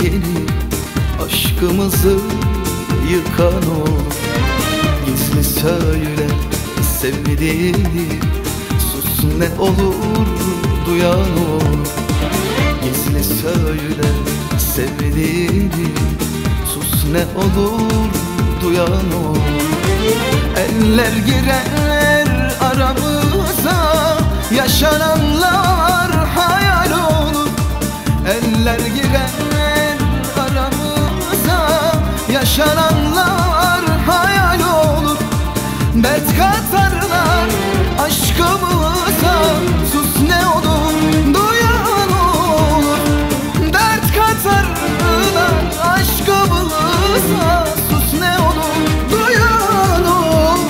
gelip aşkımızı yıkan olur. Gizli söyle sevdiğini, sus ne olur duyan olur. Gizli söyle sevdiğini, sus ne olur duyan olur. Eller girer aramıza, yaşananlar hayal olur. Eller girer aramıza, yaşananlar hayal olur. Dert katarlar aşkımıza, sus ne olur duyan olur. Dert katarlar aşkımıza, sus ne olur duyan olur.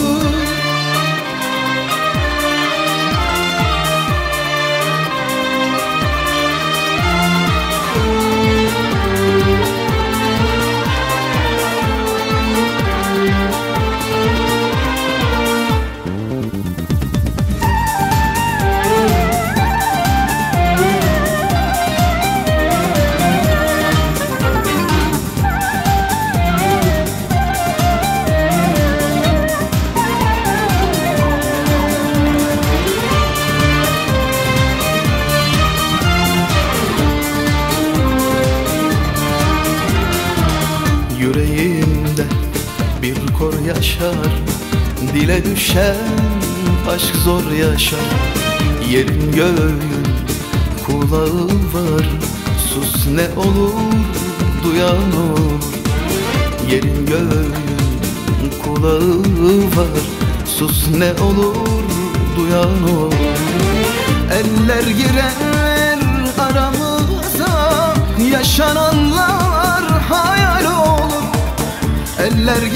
Yüreğimde bir kor yaşar, dile düşen aşk zor yaşar. Yerin göğün kulağı var, sus ne olur duyan olur. Yerin göğün kulağı var, sus ne olur duyan olur. Eller girer aramıza, yaşananlar hayal olur. Eller